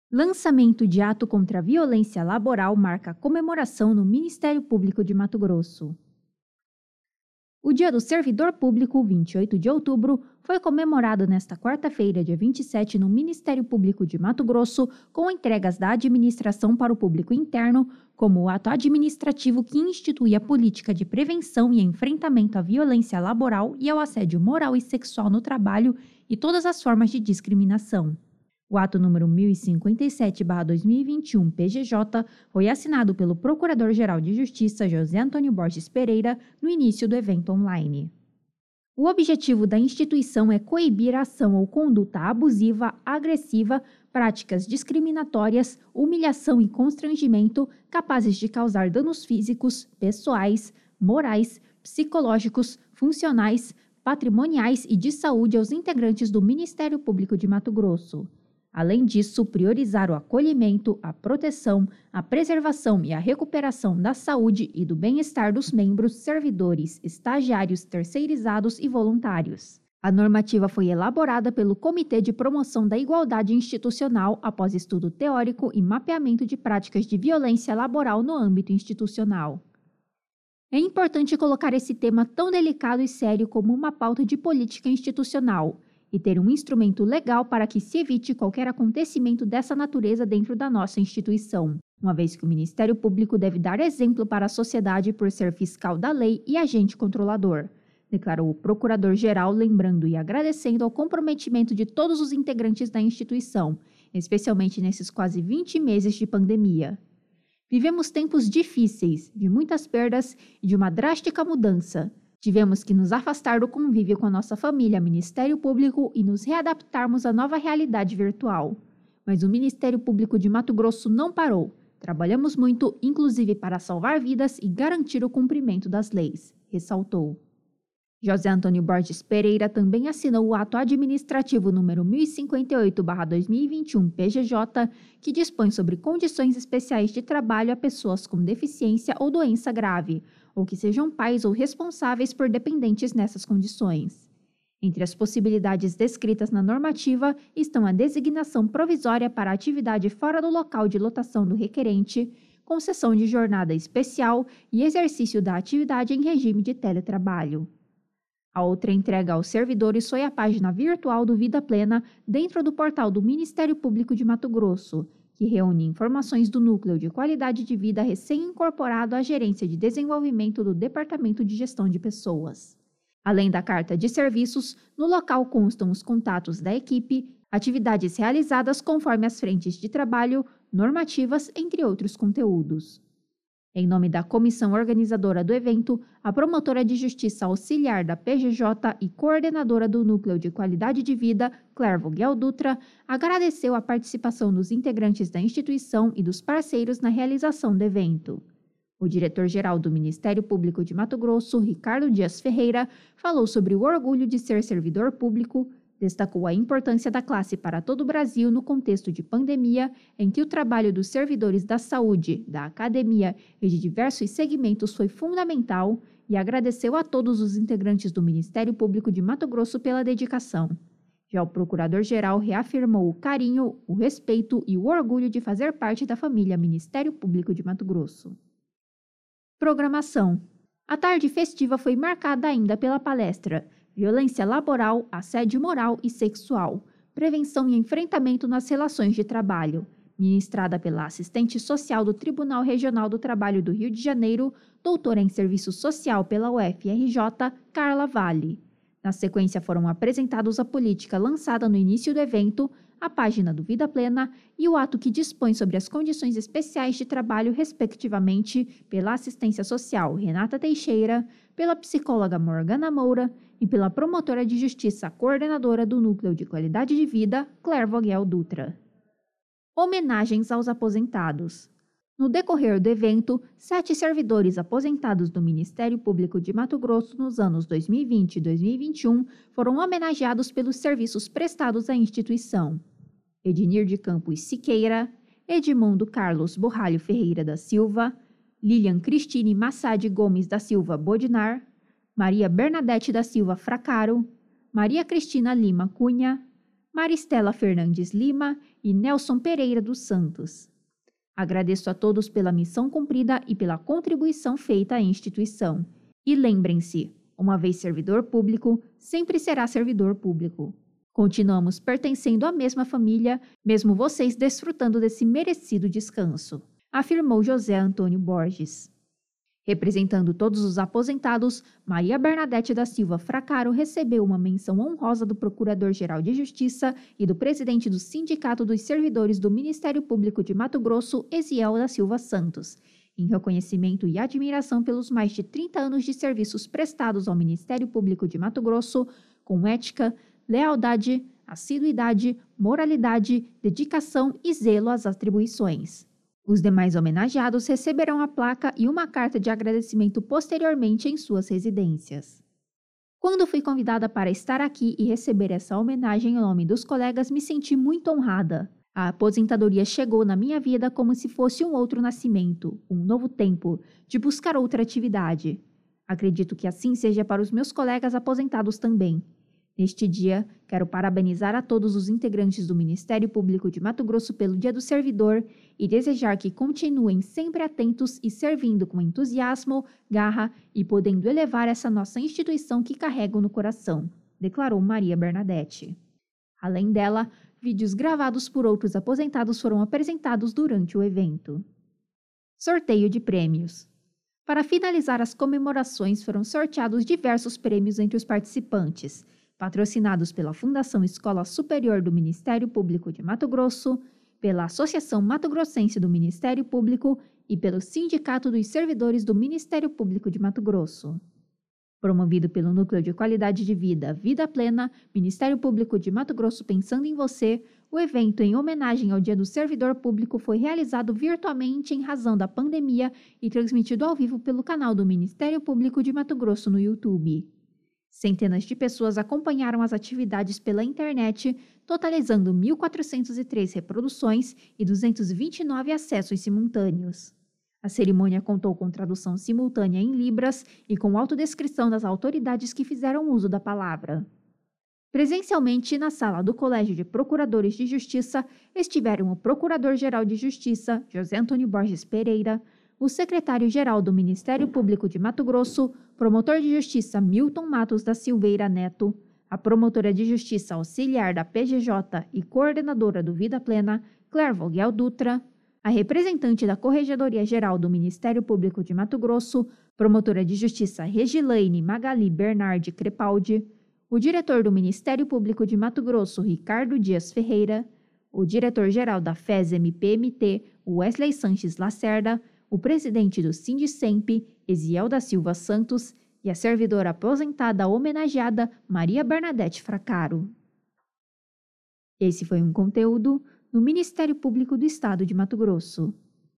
Lançamento de ato contra a violência laboral marca comemoração no Ministério Público de Mato Grosso. O Dia do Servidor Público, 28 de outubro, foi comemorado nesta quarta-feira, dia 27, no Ministério Público de Mato Grosso, com entregas da administração para o público interno, como o ato administrativo que institui a política de prevenção e enfrentamento à violência laboral e ao assédio moral e sexual no trabalho e todas as formas de discriminação. O ato número 1057/2021 PGJ foi assinado pelo Procurador-Geral de Justiça José Antônio Borges Pereira no início do evento online. O objetivo da instituição é coibir a ação ou conduta abusiva, agressiva, práticas discriminatórias, humilhação e constrangimento capazes de causar danos físicos, pessoais, morais, psicológicos, funcionais, patrimoniais e de saúde aos integrantes do Ministério Público de Mato Grosso. Além disso, priorizar o acolhimento, a proteção, a preservação e a recuperação da saúde e do bem-estar dos membros, servidores, estagiários, terceirizados e voluntários. A normativa foi elaborada pelo Comitê de Promoção da Igualdade Institucional após estudo teórico e mapeamento de práticas de violência laboral no âmbito institucional. É importante colocar esse tema tão delicado e sério como uma pauta de política institucional e ter um instrumento legal para que se evite qualquer acontecimento dessa natureza dentro da nossa instituição, uma vez que o Ministério Público deve dar exemplo para a sociedade por ser fiscal da lei e agente controlador, declarou o Procurador-Geral, lembrando e agradecendo ao comprometimento de todos os integrantes da instituição, especialmente nesses quase 20 meses de pandemia. Vivemos tempos difíceis, de muitas perdas e de uma drástica mudança. Tivemos que nos afastar do convívio com a nossa família, Ministério Público, e nos readaptarmos à nova realidade virtual. Mas o Ministério Público de Mato Grosso não parou. Trabalhamos muito, inclusive para salvar vidas e garantir o cumprimento das leis, ressaltou. José Antônio Borges Pereira também assinou o ato administrativo número 1058/2021 PGJ, que dispõe sobre condições especiais de trabalho a pessoas com deficiência ou doença grave, ou que sejam pais ou responsáveis por dependentes nessas condições. Entre as possibilidades descritas na normativa estão a designação provisória para atividade fora do local de lotação do requerente, concessão de jornada especial e exercício da atividade em regime de teletrabalho. A outra entrega aos servidores foi a página virtual do Vida Plena dentro do portal do Ministério Público de Mato Grosso, que reúne informações do Núcleo de Qualidade de Vida recém-incorporado à Gerência de Desenvolvimento do Departamento de Gestão de Pessoas. Além da carta de serviços, no local constam os contatos da equipe, atividades realizadas conforme as frentes de trabalho, normativas, entre outros conteúdos. Em nome da comissão organizadora do evento, a promotora de justiça auxiliar da PGJ e coordenadora do Núcleo de Qualidade de Vida, Claire Vogel Dutra, agradeceu a participação dos integrantes da instituição e dos parceiros na realização do evento. O diretor-geral do Ministério Público de Mato Grosso, Ricardo Dias Ferreira, falou sobre o orgulho de ser servidor público, destacou a importância da classe para todo o Brasil no contexto de pandemia, em que o trabalho dos servidores da saúde, da academia e de diversos segmentos foi fundamental e agradeceu a todos os integrantes do Ministério Público de Mato Grosso pela dedicação. Já o Procurador-Geral reafirmou o carinho, o respeito e o orgulho de fazer parte da família Ministério Público de Mato Grosso. Programação. A tarde festiva foi marcada ainda pela palestra Violência Laboral, Assédio Moral e Sexual, Prevenção e Enfrentamento nas Relações de Trabalho, ministrada pela assistente social do Tribunal Regional do Trabalho do Rio de Janeiro, doutora em Serviço Social pela UFRJ, Carla Vale. Na sequência foram apresentados a política lançada no início do evento, a página do Vida Plena e o ato que dispõe sobre as condições especiais de trabalho, respectivamente, pela assistência social Renata Teixeira, pela psicóloga Morgana Moura e pela promotora de justiça coordenadora do Núcleo de Qualidade de Vida, Claire Vogel Dutra. Homenagens aos aposentados. No decorrer do evento, 7 servidores aposentados do Ministério Público de Mato Grosso nos anos 2020 e 2021 foram homenageados pelos serviços prestados à instituição. Ednir de Campos Siqueira, Edmundo Carlos Borralho Ferreira da Silva, Lilian Cristine Massad Gomes da Silva Bodinar, Maria Bernadette da Silva Fracaro, Maria Cristina Lima Cunha, Maristela Fernandes Lima e Nelson Pereira dos Santos. Agradeço a todos pela missão cumprida e pela contribuição feita à instituição. E lembrem-se, uma vez servidor público, sempre será servidor público. Continuamos pertencendo à mesma família, mesmo vocês desfrutando desse merecido descanso, afirmou José Antônio Borges. Representando todos os aposentados, Maria Bernadette da Silva Fracaro recebeu uma menção honrosa do Procurador-Geral de Justiça e do presidente do Sindicato dos Servidores do Ministério Público de Mato Grosso, Eziel da Silva Santos, em reconhecimento e admiração pelos mais de 30 anos de serviços prestados ao Ministério Público de Mato Grosso, com ética, lealdade, assiduidade, moralidade, dedicação e zelo às atribuições. Os demais homenageados receberão a placa e uma carta de agradecimento posteriormente em suas residências. Quando fui convidada para estar aqui e receber essa homenagem em nome dos colegas, me senti muito honrada. A aposentadoria chegou na minha vida como se fosse um outro nascimento, um novo tempo, de buscar outra atividade. Acredito que assim seja para os meus colegas aposentados também. Neste dia, quero parabenizar a todos os integrantes do Ministério Público de Mato Grosso pelo Dia do Servidor e desejar que continuem sempre atentos e servindo com entusiasmo, garra e podendo elevar essa nossa instituição que carrego no coração, declarou Maria Bernadette. Além dela, vídeos gravados por outros aposentados foram apresentados durante o evento. Sorteio de prêmios. Para finalizar as comemorações, foram sorteados diversos prêmios entre os participantes, patrocinados pela Fundação Escola Superior do Ministério Público de Mato Grosso, pela Associação Mato Grossense do Ministério Público e pelo Sindicato dos Servidores do Ministério Público de Mato Grosso. Promovido pelo Núcleo de Qualidade de Vida Vida Plena, Ministério Público de Mato Grosso Pensando em Você, o evento em homenagem ao Dia do Servidor Público foi realizado virtualmente em razão da pandemia e transmitido ao vivo pelo canal do Ministério Público de Mato Grosso no YouTube. Centenas de pessoas acompanharam as atividades pela internet, totalizando 1.403 reproduções e 229 acessos simultâneos. A cerimônia contou com tradução simultânea em Libras e com autodescrição das autoridades que fizeram uso da palavra. Presencialmente, na sala do Colégio de Procuradores de Justiça, estiveram o Procurador-Geral de Justiça, José Antônio Borges Pereira, o secretário-geral do Ministério Público de Mato Grosso, promotor de justiça Milton Matos da Silveira Neto, a promotora de justiça auxiliar da PGJ e coordenadora do Vida Plena, Claire Vogel Dutra, a representante da Corregedoria-Geral do Ministério Público de Mato Grosso, promotora de justiça Regilaine Magali Bernardi Crepaldi, o diretor do Ministério Público de Mato Grosso, Ricardo Dias Ferreira, o diretor-geral da FES-MP-MT, Wesley Sanches Lacerda, o presidente do Sindicemp, Eziel da Silva Santos, e a servidora aposentada homenageada Maria Bernadette Fracaro. Esse foi um conteúdo do Ministério Público do Estado de Mato Grosso.